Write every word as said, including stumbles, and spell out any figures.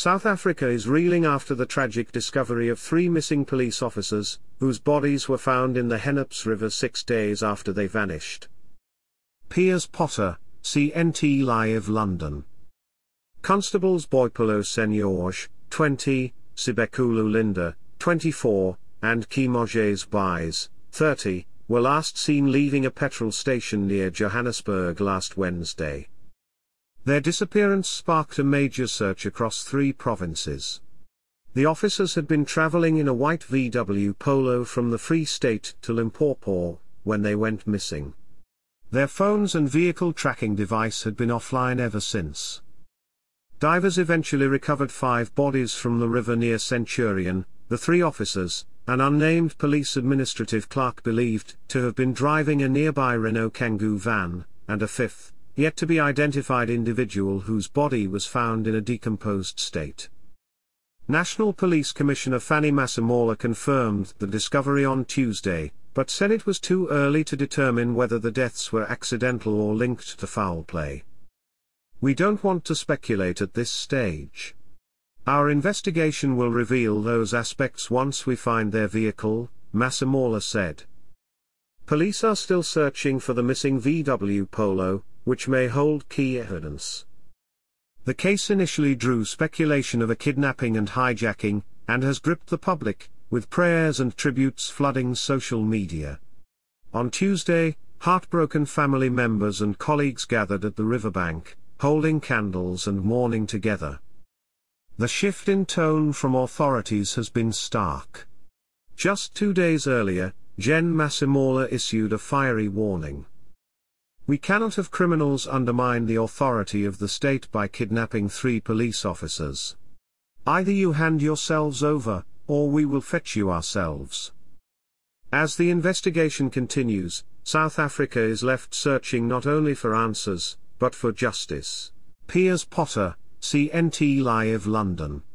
South Africa is reeling after the tragic discovery of three missing police officers, whose bodies were found in the Hennops River six days after they vanished. Piers Potter, C N T Live London. Constables Boipelo Senyorge, twenty, Sibekulu Linda, twenty-four, and Kimojes Buys, thirty, were last seen leaving a petrol station near Johannesburg last Wednesday. Their disappearance sparked a major search across three provinces. The officers had been travelling in a white V W Polo from the Free State to Limpopo when they went missing. Their phones and vehicle tracking device had been offline ever since. Divers eventually recovered five bodies from the river near Centurion, the three officers, an unnamed police administrative clerk believed to have been driving a nearby Renault Kangoo van, and a fifth, yet to be identified individual whose body was found in a decomposed state. National Police Commissioner Fanny Masemola confirmed the discovery on Tuesday, but said it was too early to determine whether the deaths were accidental or linked to foul play. "We don't want to speculate at this stage. Our investigation will reveal those aspects once we find their vehicle," Masemola said. Police are still searching for the missing V W Polo, which may hold key evidence. The case initially drew speculation of a kidnapping and hijacking, and has gripped the public, with prayers and tributes flooding social media. On Tuesday, heartbroken family members and colleagues gathered at the riverbank, holding candles and mourning together. The shift in tone from authorities has been stark. Just two days earlier, Gen Masemola issued a fiery warning. "We cannot have criminals undermine the authority of the state by kidnapping three police officers. Either you hand yourselves over, or we will fetch you ourselves." As the investigation continues, South Africa is left searching not only for answers, but for justice. Piers Potter, C N T Live London.